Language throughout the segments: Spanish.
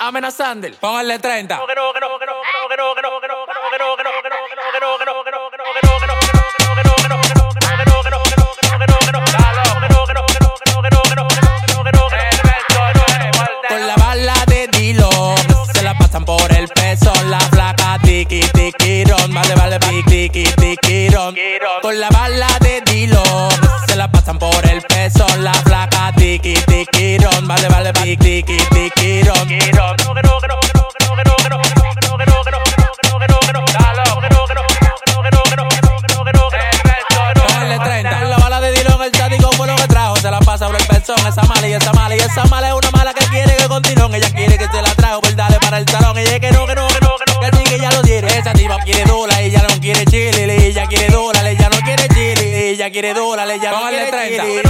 amenazando. Póngale 30. Con la bala de Dillon se la pasan por el peso. La flaca tiki tiki ron, vale tiki tiki ron. Con la bala de Dillon se la pasan por el peso. La flaca tiki tiki ron, vale tiki tiki ron. Póngale 30. Con la bala de Dillon el tático fue lo que trajo. Se la pasa por el pezón. Esa mala y esa mala y esa mala es una mala que quiere que continúe. Ella quiere que se la trajo, pues dale para el salón. Ella que no, que sí que ya lo tiene. Esa tipa quiere dólar, ella no quiere chile. Ella quiere dólar, ella no quiere chile. Ella quiere dólar, ella no quiere chile.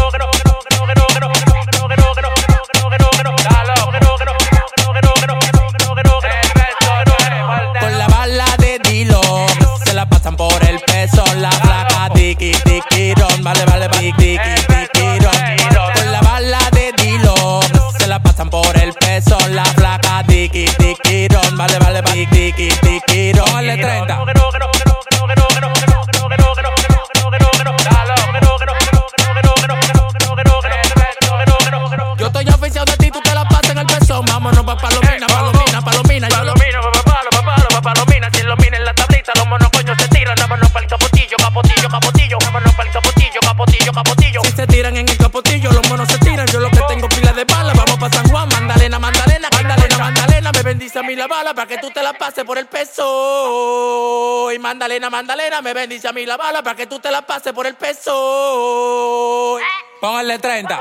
Con la bala de Dillon se la pasan por el peso. La flaca tiki tiki ron, vale tiki tiki ron. Con la bala de Dillon se la pasan por el peso. La flaca tiki tiki ron, vale tiki tiki ron. Póngale 30. Yo estoy oficial de ti, tú te la pasas en el pezón. Vámonos pa' Palomina, Palomina, Palomina. Si lo mina en la tablita, los monos coños se tiran. Vámonos pa'l capotillo. Vámonos pa'l capotillo. Si se tiran en el capotillo, los monos se tiran. Yo lo que tengo pila de balas. Vamos pa' San Juan, Magdalena. Me bendice a mí la bala para que tú te la pases por el peso. Y Magdalena, me bendice a mí la bala para que tú te la pases por el peso. Póngale 30.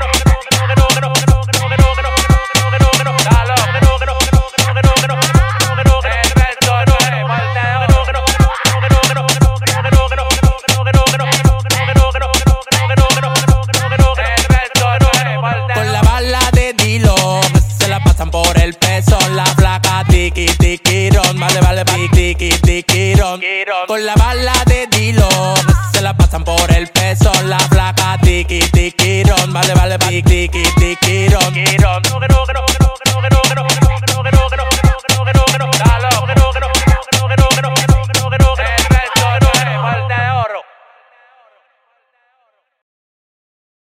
Con la bala de Dillon se la pasan por el peso. La flaca tiki tiki ron, vale tiki tiki ron. Con la bala de Dillon se la pasan por el peso. La flaca tiki tiki ron, vale tiki tiki ron.